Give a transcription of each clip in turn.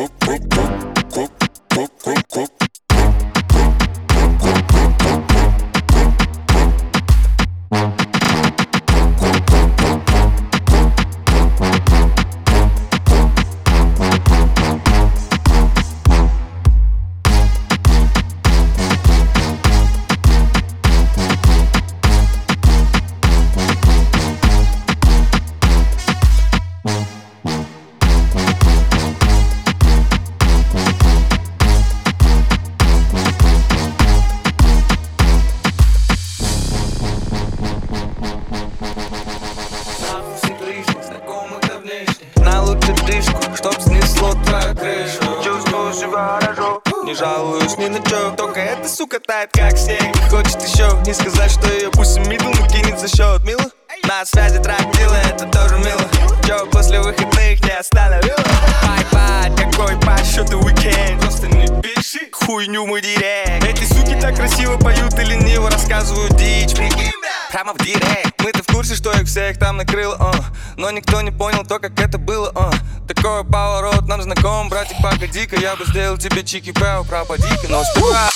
Чтоб снесло твою крышу. Чувствую себя хорошо, не жалуюсь ни на чё. Только эта сука тает как снег. Хочет еще не сказать, что ее пусть мидл, но кинет за счет мило. На связи трактила, это тоже мило. Чё после выходных не остановила. Ай-пад, какой по счету уикенд. Просто не пиши хуйню мой директ. Эти суки так красиво поют и лениво рассказывают дичь. Прямо в директ. Мы-то в курсе, что их всех там накрыло, но никто не понял то, как это было, Такой поворот нам знаком, братик, погоди-ка. Я бы сделал тебе чики-пэу, пропади-ка, но сперва.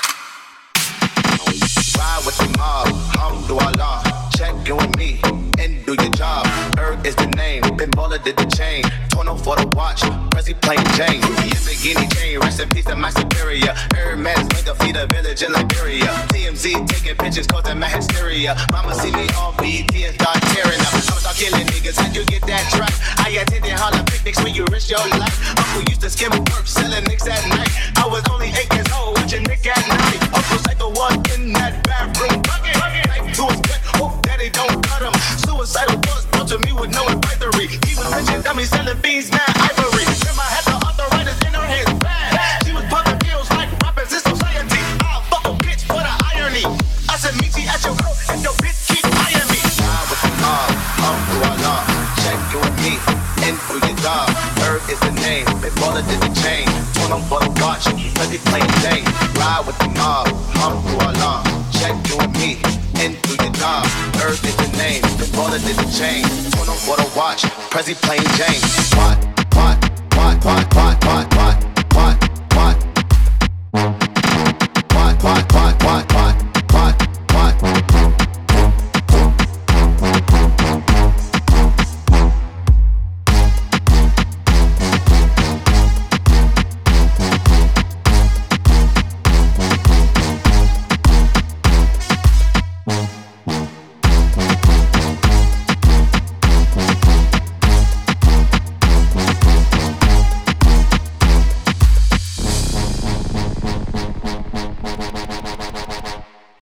Ride with the mob, do Allah. Check you and me, and do your job. Erg is the name, Ben Baller did the chain. Torno for the watch, Prezi plain Jane. Lamborghini chain, rest in peace to my superior. Hermes made to feed a village in Liberia. TMZ taking pictures, causing my hysteria. Mama see me on BET and start tearing up. I'ma start killing niggas, how'd you get that track? I attended Harlem picnics when you risk your life. Uncle used to skim work, selling nicks at night. I was only 8 years old, watching Nick at night. Uncle Psycho was in that bathroom bucket. Knife to his gut, hope daddy don't cut him. Suicidal thoughts brought to me with no advisory. He was mentioned dummy selling beans, now ivory. Grandma had the arthritis in her hands bad. She was popping pills like rappers in society. I'll fuck a bitch for the irony. I said meet you at your girl and your bitch keep eyeing me. Ride with the mob, do Allah. Check you and me, and do your job. Erg is the name, Ben Baller did the chain. Torn on for the watch, Prezi plain Jane. Ride with the mob, do Allah. Check you and me, and do your job. Erg is the name, Ben Baller did the chain. Torn on for the watch, Prezi plain Jane. What?